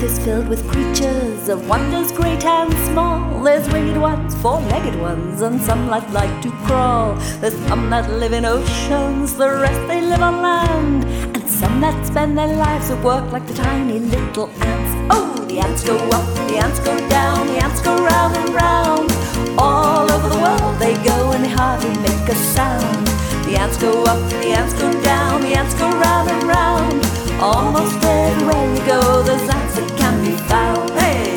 earth is filled with creatures of wonders great and small. There's winged ones, four-legged ones, and some that like to crawl. There's some that live in oceans, the rest they live on land, and some that spend their lives at work like the tiny little ants. Oh, the ants go up, the ants go down, the ants go round and round. All over the world they go and they hardly make a sound. The ants go up, the ants go down, the ants go round and round. Almost everywhere you go, there's ants that can be found. Hey!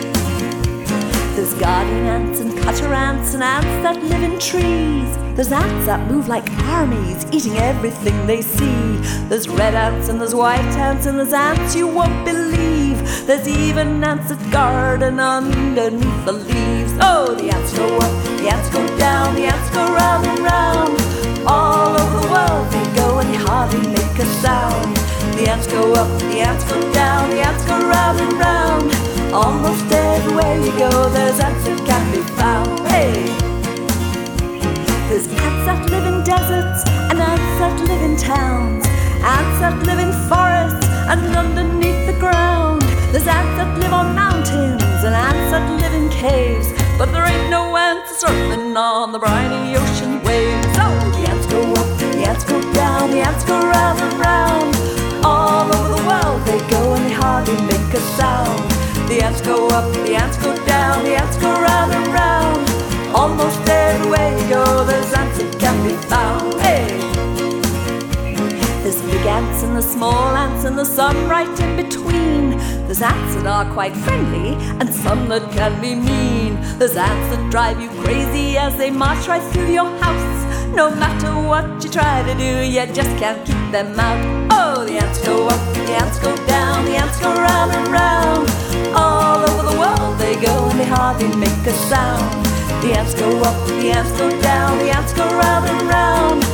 There's guardian ants and cutter ants and ants that live in trees. There's ants that move like armies, eating everything they see. There's red ants and there's white ants and there's ants you won't believe. There's even ants that garden underneath the leaves. Oh, the ants go up, the ants go down, the ants go round and round. All over the world they go and they hardly make a sound. The ants go up, the ants go down, the ants go round and round. Almost everywhere you go, there's ants that can be found. Hey! There's ants that live in deserts and ants that live in towns, ants that live in forests and underneath the ground. There's ants that live on mountains and ants that live in caves, but there ain't no ants surfing on the briny ocean waves. Oh, the ants go up, the ants go down, the ants go round and round. All over the world they go and they hardly make a sound. The ants go up, the ants go down, the ants go round and round. Almost everywhere you go, there's ants that can be found. Hey! There's big ants and the small ants and there's some right in between. There's ants that are quite friendly and some that can be mean. There's ants that drive you crazy as they march right through your house. No matter what you try to do, you just can't keep them out. Oh, the ants go up, the ants go down, the ants go round and round. All over the world they go and they hardly make a sound. The ants go up, the ants go down, the ants go round and round.